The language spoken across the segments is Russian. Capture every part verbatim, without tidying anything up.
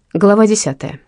Глава десятая.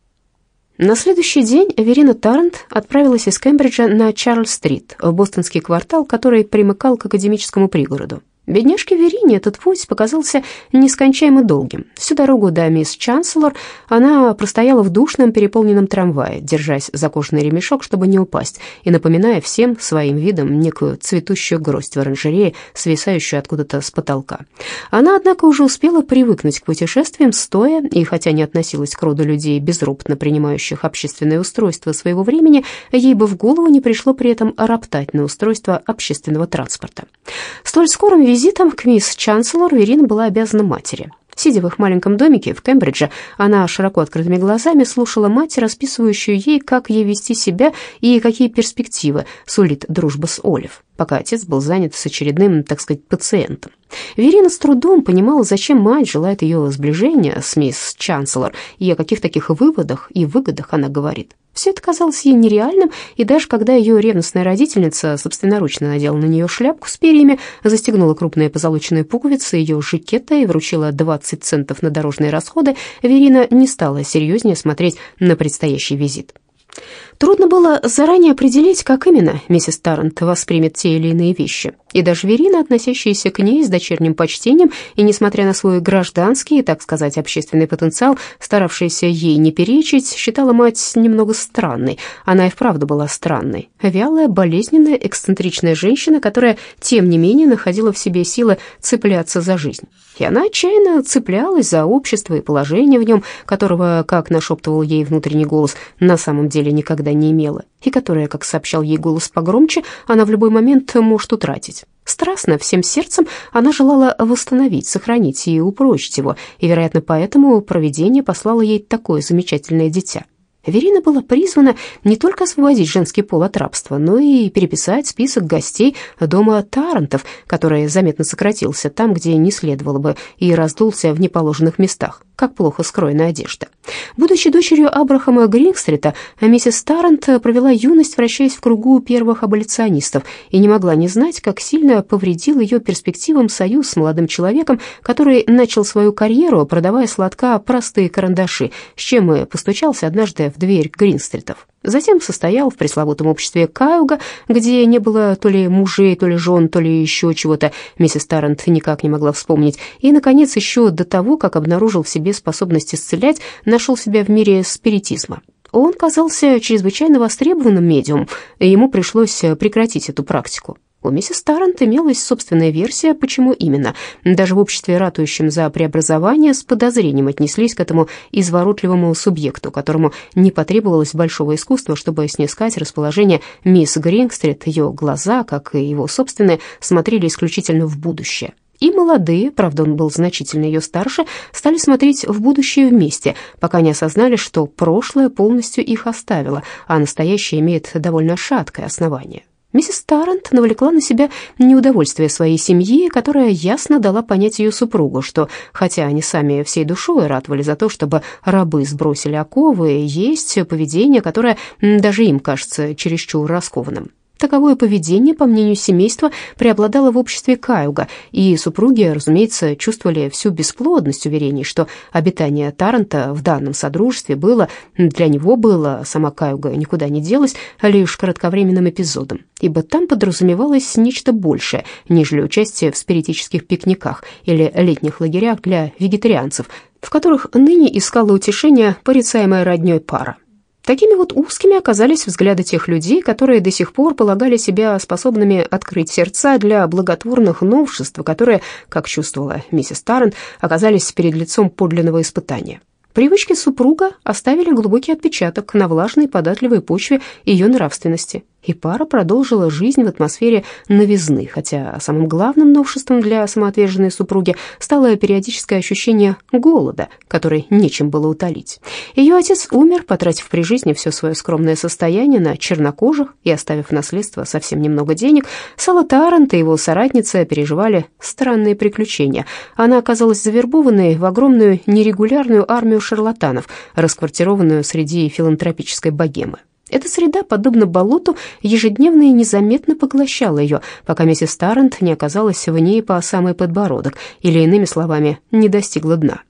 На следующий день Верина Таррант отправилась из Кембриджа на Чарльз-стрит, в бостонский квартал, который примыкал к академическому пригороду. Бедняжке Верине этот путь показался нескончаемо долгим. Всю дорогу до мисс Чанселор она простояла в душном переполненном трамвае, держась за кожаный ремешок, чтобы не упасть, и напоминая всем своим видом некую цветущую гроздь в оранжерее, свисающую откуда-то с потолка. Она, однако, уже успела привыкнуть к путешествиям стоя, и хотя не относилась к роду людей, безропотно принимающих общественное устройство своего времени, ей бы в голову не пришло при этом роптать на устройство общественного транспорта. Столь скорым визитом к мисс Чанселор Верина была обязана матери. Сидя в их маленьком домике в Кембридже, она широко открытыми глазами слушала мать, расписывающую ей, как ей вести себя и какие перспективы сулит дружба с Олив, пока отец был занят с очередным, так сказать, пациентом. Верина с трудом понимала, зачем мать желает ее сближения с мисс Чанселор и о каких таких выводах и выгодах она говорит. Все это казалось ей нереальным, и даже когда ее ревностная родительница собственноручно надела на нее шляпку с перьями, застегнула крупные позолоченные пуговицы ее жакета и вручила двадцать центов на дорожные расходы, Верина не стала серьезнее смотреть на предстоящий визит. Трудно было заранее определить, как именно миссис Таррант воспримет те или иные вещи. И даже Верина, относящаяся к ней с дочерним почтением и, несмотря на свой гражданский, так сказать, общественный потенциал, старавшаяся ей не перечить, считала мать немного странной. Она и вправду была странной. Вялая, болезненная, эксцентричная женщина, которая, тем не менее, находила в себе силы цепляться за жизнь. И она отчаянно цеплялась за общество и положение в нем, которого, как нашептывал ей внутренний голос, на самом деле никогда не имела, и которое, как сообщал ей голос погромче, она в любой момент может утратить. Страстно, всем сердцем она желала восстановить, сохранить и упрочить его, и, вероятно, поэтому провидение послало ей такое замечательное дитя. Верина была призвана не только освободить женский пол от рабства, но и переписать список гостей дома Таррантов, который заметно сократился там, где не следовало бы, и раздулся в неположенных местах, как плохо скроенная одежда. Будучи дочерью Абрахама Грингстрита, миссис Таррант провела юность, вращаясь в кругу первых аболиционистов, и не могла не знать, как сильно повредил ее перспективам союз с молодым человеком, который начал свою карьеру, продавая с лотка простые карандаши, с чем и постучался однажды в дверь Гринстритов. Затем состоял в пресловутом обществе Каюга, где не было то ли мужей, то ли жен, то ли еще чего-то, миссис Таррант никак не могла вспомнить, и, наконец, еще до того, как обнаружил в себе способность исцелять, нашел себя в мире спиритизма. Он казался чрезвычайно востребованным медиумом, и ему пришлось прекратить эту практику. У миссис Таррант имелась собственная версия, почему именно. Даже в обществе, ратующем за преобразование, с подозрением отнеслись к этому изворотливому субъекту, которому не потребовалось большого искусства, чтобы снискать расположение мисс Грингстрит. Ее глаза, как и его собственные, смотрели исключительно в будущее. И молодые, правда, он был значительно ее старше, стали смотреть в будущее вместе, пока не осознали, что прошлое полностью их оставило, а настоящее имеет довольно шаткое основание. Миссис Таррант навлекла на себя неудовольствие своей семьи, которая ясно дала понять ее супругу, что, хотя они сами всей душой ратовали за то, чтобы рабы сбросили оковы, есть поведение, которое даже им кажется чересчур раскованным. Таковое поведение, по мнению семейства, преобладало в обществе Каюга, и супруги, разумеется, чувствовали всю бесплодность уверений, что обитание Тарранта в данном содружестве было, для него было, сама Каюга никуда не делась, лишь кратковременным эпизодом, ибо там подразумевалось нечто большее, нежели участие в спиритических пикниках или летних лагерях для вегетарианцев, в которых ныне искала утешение порицаемая роднёй пара. Такими вот узкими оказались взгляды тех людей, которые до сих пор полагали себя способными открыть сердца для благотворных новшеств, которые, как чувствовала миссис Таррант, оказались перед лицом подлинного испытания. Привычки супруга оставили глубокий отпечаток на влажной податливой почве ее нравственности, и пара продолжила жизнь в атмосфере новизны, хотя самым главным новшеством для самоотверженной супруги стало периодическое ощущение голода, который нечем было утолить. Ее отец умер, потратив при жизни все свое скромное состояние на чернокожих и оставив в наследство совсем немного денег. Сала Таррант и его соратница переживали странные приключения. Она оказалась завербованной в огромную нерегулярную армию шарлатанов, расквартированную среди филантропической богемы. Эта среда, подобно болоту, ежедневно и незаметно поглощала ее, пока миссис Таррант не оказалась в ней по самый подбородок, или, иными словами, не достигла дна. В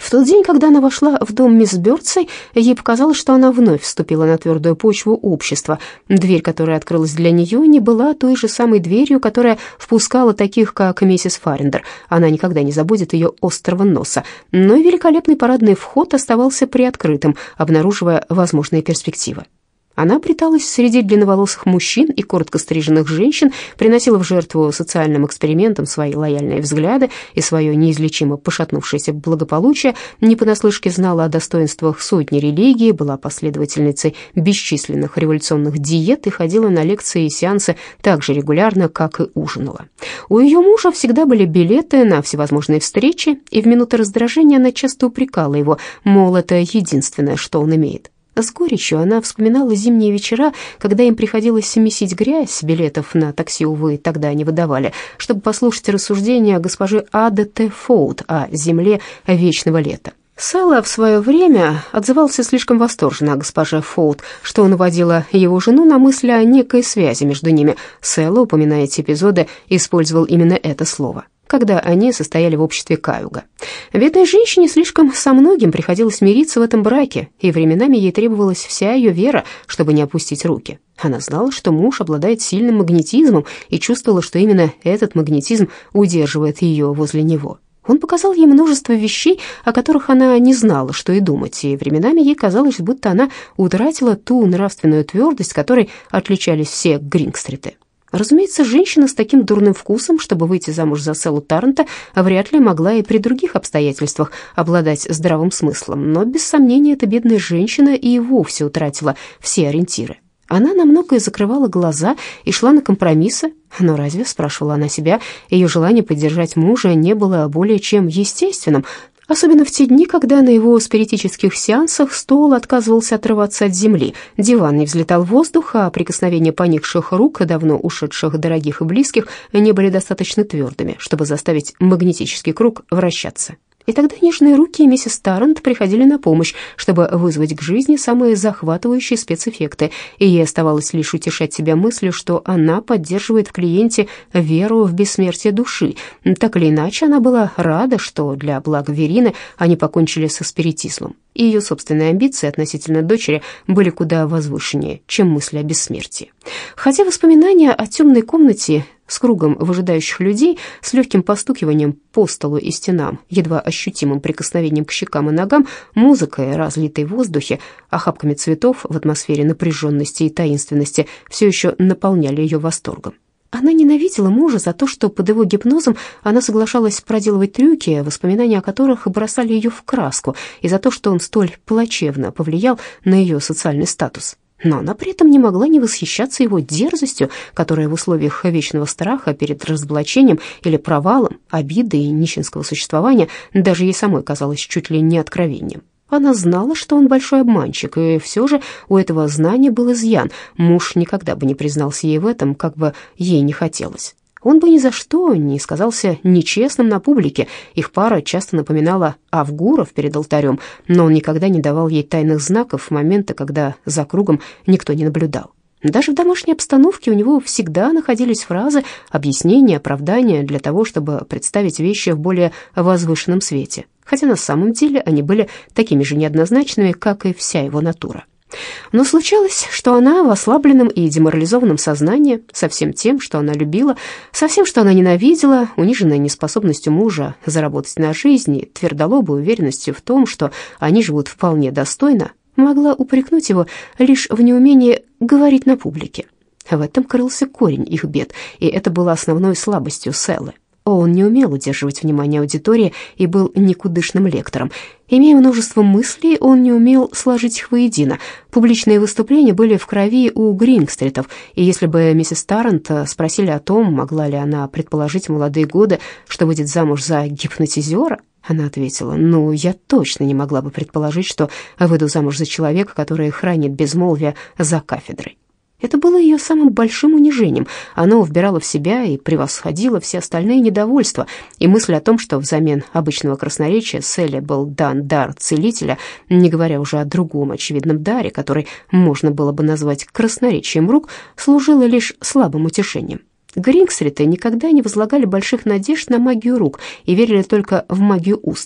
В тот день, когда она вошла в дом мисс Бёрдсей, ей показалось, что она вновь вступила на твердую почву общества. Дверь, которая открылась для нее, не была той же самой дверью, которая впускала таких, как миссис Фарриндер. Она никогда не забудет ее острого носа. Но и великолепный парадный вход оставался приоткрытым, обнаруживая возможные перспективы. Она обреталась среди длинноволосых мужчин и коротко стриженных женщин, приносила в жертву социальным экспериментам свои лояльные взгляды и свое неизлечимо пошатнувшееся благополучие, не понаслышке знала о достоинствах сотни религий, была последовательницей бесчисленных революционных диет и ходила на лекции и сеансы так же регулярно, как и ужинала. У ее мужа всегда были билеты на всевозможные встречи, и в минуты раздражения она часто упрекала его, мол, это единственное, что он имеет. С горечью она вспоминала зимние вечера, когда им приходилось месить грязь, билетов на такси, увы, тогда не выдавали, чтобы послушать рассуждения госпожи Ады Т. Фоуд о земле вечного лета. Сэлла в свое время отзывался слишком восторженно о госпоже Фоуд, что наводило его жену на мысль о некой связи между ними. Сэлла, упоминая эти эпизоды, использовал именно это слово, когда они состояли в обществе Каюга. Бедной женщине слишком со многим приходилось мириться в этом браке, и временами ей требовалась вся ее вера, чтобы не опустить руки. Она знала, что муж обладает сильным магнетизмом, и чувствовала, что именно этот магнетизм удерживает ее возле него. Он показал ей множество вещей, о которых она не знала, что и думать, и временами ей казалось, будто она утратила ту нравственную твердость, которой отличались все Грингстриты. Разумеется, женщина с таким дурным вкусом, чтобы выйти замуж за Сэллу Тарранта, вряд ли могла и при других обстоятельствах обладать здравым смыслом, но, без сомнения, эта бедная женщина и вовсе утратила все ориентиры. Она на многое закрывала глаза и шла на компромиссы, но разве, спрашивала она себя, ее желание поддержать мужа не было более чем естественным, особенно в те дни, когда на его спиритических сеансах стол отказывался отрываться от земли, диван не взлетал в воздух, а прикосновения поникших рук, давно ушедших дорогих и близких, не были достаточно твердыми, чтобы заставить магнетический круг вращаться. И тогда нежные руки миссис Таррант приходили на помощь, чтобы вызвать к жизни самые захватывающие спецэффекты, и ей оставалось лишь утешать себя мыслью, что она поддерживает в клиенте веру в бессмертие души. Так или иначе, она была рада, что для блага Верины они покончили со спиритизмом, и ее собственные амбиции относительно дочери были куда возвышеннее, чем мысли о бессмертии. Хотя воспоминания о темной комнате с кругом выжидающих людей, с легким постукиванием по столу и стенам, едва ощутимым прикосновением к щекам и ногам, музыкой, разлитой в воздухе, охапками цветов в атмосфере напряженности и таинственности все еще наполняли ее восторгом. Она ненавидела мужа за то, что под его гипнозом она соглашалась проделывать трюки, воспоминания о которых бросали ее в краску, и за то, что он столь плачевно повлиял на ее социальный статус. Но она при этом не могла не восхищаться его дерзостью, которая в условиях вечного страха перед разоблачением или провалом, обиды и нищенского существования даже ей самой казалась чуть ли не откровением. Она знала, что он большой обманщик, и все же у этого знания был изъян. Муж никогда бы не признался ей в этом, как бы ей не хотелось. Он бы ни за что не сказался нечестным на публике. Их пара часто напоминала авгуров перед алтарем, но он никогда не давал ей тайных знаков в моменты, когда за кругом никто не наблюдал. Даже в домашней обстановке у него всегда находились фразы, объяснения, оправдания для того, чтобы представить вещи в более возвышенном свете, хотя на самом деле они были такими же неоднозначными, как и вся его натура. Но случалось, что она в ослабленном и деморализованном сознании, со всем тем, что она любила, со всем, что она ненавидела, униженная неспособностью мужа заработать на жизнь и твердолобой уверенностью в том, что они живут вполне достойно, могла упрекнуть его лишь в неумении говорить на публике. В этом крылся корень их бед, и это было основной слабостью Сэллы. Он не умел удерживать внимание аудитории и был никудышным лектором. Имея множество мыслей, он не умел сложить их воедино. Публичные выступления были в крови у Грингстритов, и если бы миссис Таррант спросили о том, могла ли она предположить в молодые годы, что выйдет замуж за гипнотизера, она ответила: «Ну, я точно не могла бы предположить, что выйду замуж за человека, который хранит безмолвие за кафедрой». Это было ее самым большим унижением. Она вбирала в себя и превосходила все остальные недовольства, и мысль о том, что взамен обычного красноречия Сэлле был дан дар целителя, не говоря уже о другом очевидном даре, который можно было бы назвать красноречием рук, служила лишь слабым утешением. Грингстриты никогда не возлагали больших надежд на магию рук и верили только в магию уст.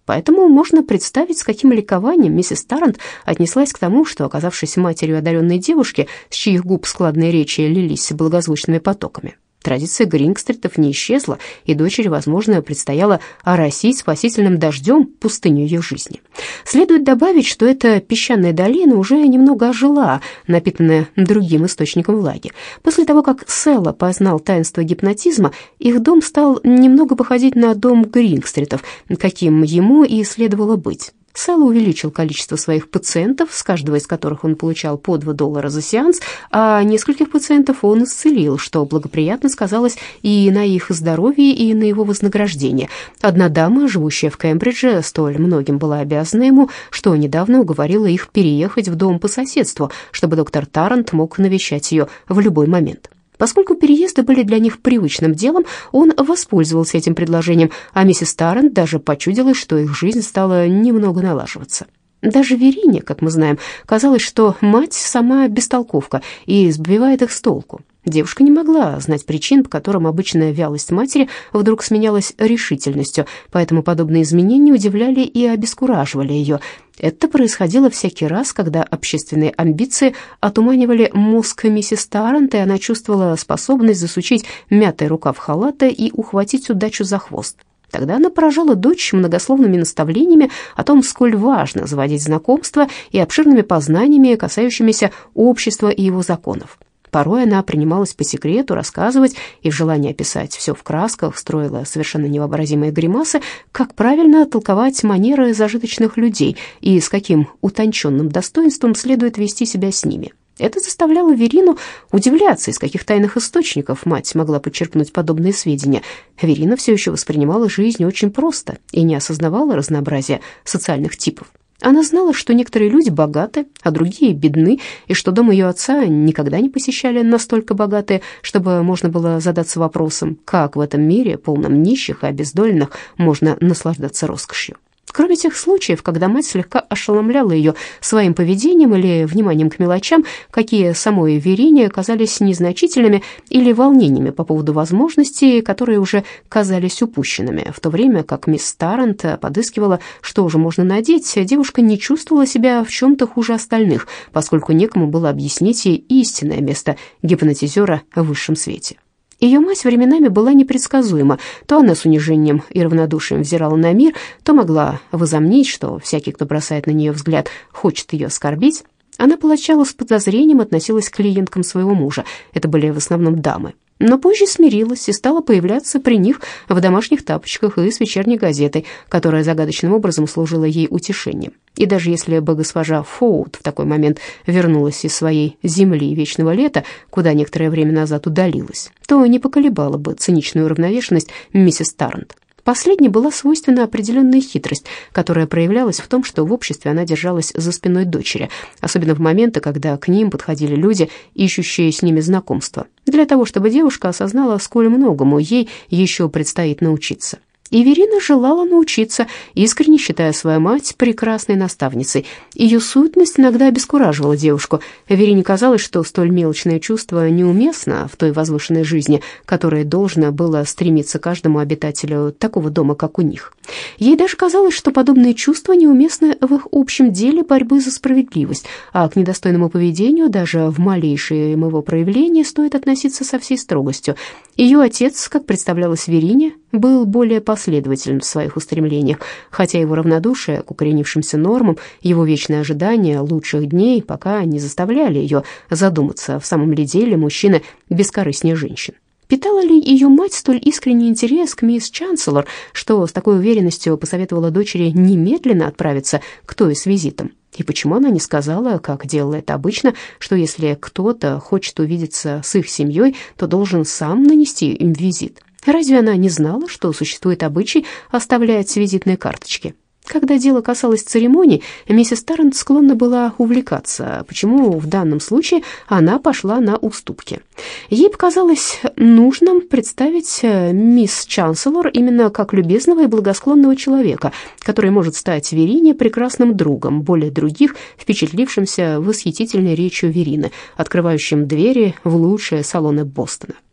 Поэтому можно представить, с каким ликованием миссис Таррант отнеслась к тому, что, оказавшись матерью одаренной девушки, с чьих губ складные речи лились благозвучными потоками, традиция Грингстритов не исчезла, и дочери, возможно, предстояло оросить спасительным дождем пустыню ее жизни. Следует добавить, что эта песчаная долина уже немного ожила, напитанная другим источником влаги. После того, как Сэлла познал таинство гипнотизма, их дом стал немного походить на дом Грингстритов, каким ему и следовало быть. Сэлла увеличил количество своих пациентов, с каждого из которых он получал по два доллара за сеанс, а нескольких пациентов он исцелил, что благоприятно сказалось и на их здоровье, и на его вознаграждение. Одна дама, живущая в Кембридже, столь многим была обязана ему, что недавно уговорила их переехать в дом по соседству, чтобы доктор Таррант мог навещать ее в любой момент. Поскольку переезды были для них привычным делом, он воспользовался этим предложением, а миссис Таррант даже почудилось, что их жизнь стала немного налаживаться. Даже Верине, как мы знаем, казалось, что мать сама бестолковка и сбивает их с толку. Девушка не могла знать причин, по которым обычная вялость матери вдруг сменялась решительностью, поэтому подобные изменения удивляли и обескураживали ее. Это происходило всякий раз, когда общественные амбиции отуманивали мозг миссис Таррант, и она чувствовала способность засучить мятый рукав халата и ухватить удачу за хвост. Тогда она поражала дочь многословными наставлениями о том, сколь важно заводить знакомства, и обширными познаниями, касающимися общества и его законов. Порой она принималась по секрету рассказывать и в желании описать все в красках строила совершенно невообразимые гримасы, как правильно толковать манеры зажиточных людей и с каким утонченным достоинством следует вести себя с ними. Это заставляло Верину удивляться, из каких тайных источников мать могла подчерпнуть подобные сведения. Верина все еще воспринимала жизнь очень просто и не осознавала разнообразия социальных типов. Она знала, что некоторые люди богаты, а другие бедны, и что дом ее отца никогда не посещали настолько богатые, чтобы можно было задаться вопросом, как в этом мире, полном нищих и обездоленных, можно наслаждаться роскошью. Кроме тех случаев, когда мать слегка ошеломляла ее своим поведением или вниманием к мелочам, какие самой Верине казались незначительными, или волнениями по поводу возможностей, которые уже казались упущенными. В то время как мисс Таррант подыскивала, что же можно надеть, девушка не чувствовала себя в чем-то хуже остальных, поскольку некому было объяснить ей истинное место гипнотизера в высшем свете. Ее мать временами была непредсказуема. То она с унижением и равнодушием взирала на мир, то могла возомнить, что всякий, кто бросает на нее взгляд, хочет ее оскорбить. Она поначалу с подозрением относилась к клиенткам своего мужа. Это были в основном дамы. Но позже смирилась и стала появляться при них в домашних тапочках и с вечерней газетой, которая загадочным образом служила ей утешением. И даже если бы госпожа Фоут в такой момент вернулась из своей земли вечного лета, куда некоторое время назад удалилась, то не поколебала бы циничную уравновешенность миссис Таррант. Последней была свойственна определенная хитрость, которая проявлялась в том, что в обществе она держалась за спиной дочери, особенно в моменты, когда к ним подходили люди, ищущие с ними знакомства, для того, чтобы девушка осознала, сколь многому ей еще предстоит научиться. И Верина желала научиться, искренне считая свою мать прекрасной наставницей. Ее суетность иногда обескураживала девушку. Верине казалось, что столь мелочное чувство неуместно в той возвышенной жизни, которой должно было стремиться каждому обитателю такого дома, как у них. Ей даже казалось, что подобные чувства неуместны в их общем деле борьбы за справедливость, а к недостойному поведению даже в малейшем его проявлении стоит относиться со всей строгостью. Ее отец, как представлялось Верине, был более последователен в своих устремлениях, хотя его равнодушие к укоренившимся нормам, его вечное ожидание лучших дней пока не заставляли ее задуматься, в самом ли деле мужчины бескорыстнее женщин. Питала ли ее мать столь искренний интерес к мисс Чанселор, что с такой уверенностью посоветовала дочери немедленно отправиться к той с визитом? И почему она не сказала, как делала это обычно, что если кто-то хочет увидеться с их семьей, то должен сам нанести им визит? Разве она не знала, что существует обычай оставлять визитные карточки? Когда дело касалось церемоний, миссис Таррант склонна была увлекаться, почему в данном случае она пошла на уступки. Ей показалось нужным представить мисс Чанселор именно как любезного и благосклонного человека, который может стать Верине прекрасным другом, более других, впечатлившимся восхитительной речью Верины, открывающим двери в лучшие салоны Бостона.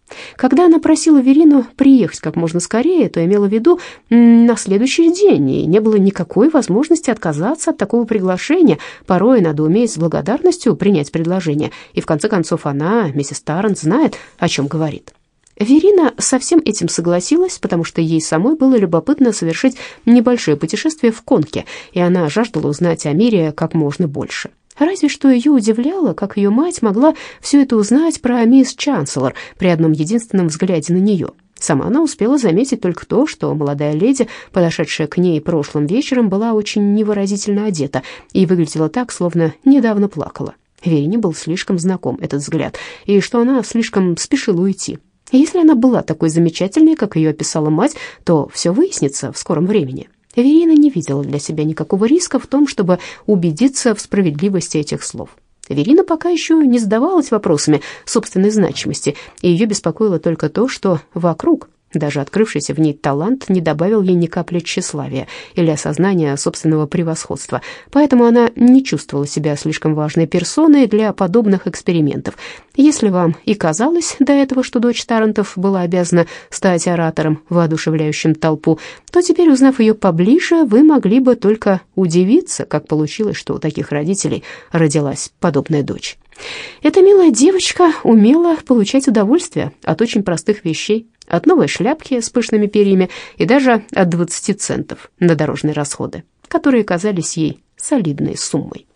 Когда она просила Верину приехать как можно скорее, то имела в виду на следующий день, и не было никакой возможности отказаться от такого приглашения. Порой надо уметь с благодарностью принять предложение, и в конце концов она, миссис Таррант, знает, о чем говорит. Верина со всем этим согласилась, потому что ей самой было любопытно совершить небольшое путешествие в конке, и она жаждала узнать о мире как можно больше. Разве что ее удивляло, как ее мать могла все это узнать про мисс Чанселор при одном единственном взгляде на нее. Сама она успела заметить только то, что молодая леди, подошедшая к ней прошлым вечером, была очень невыразительно одета и выглядела так, словно недавно плакала. Верине был слишком знаком этот взгляд, и что она слишком спешила уйти. Если она была такой замечательной, как ее описала мать, то все выяснится в скором времени. Верина не видела для себя никакого риска в том, чтобы убедиться в справедливости этих слов. Верина пока еще не задавалась вопросами собственной значимости, и ее беспокоило только то, что вокруг даже открывшийся в ней талант не добавил ей ни капли тщеславия или осознания собственного превосходства, поэтому она не чувствовала себя слишком важной персоной для подобных экспериментов. Если вам и казалось до этого, что дочь Таррантов была обязана стать оратором, воодушевляющим толпу, то теперь, узнав ее поближе, вы могли бы только удивиться, как получилось, что у таких родителей родилась подобная дочь. Эта милая девочка умела получать удовольствие от очень простых вещей, от новой шляпки с пышными перьями и даже от двадцати центов на дорожные расходы, которые казались ей солидной суммой.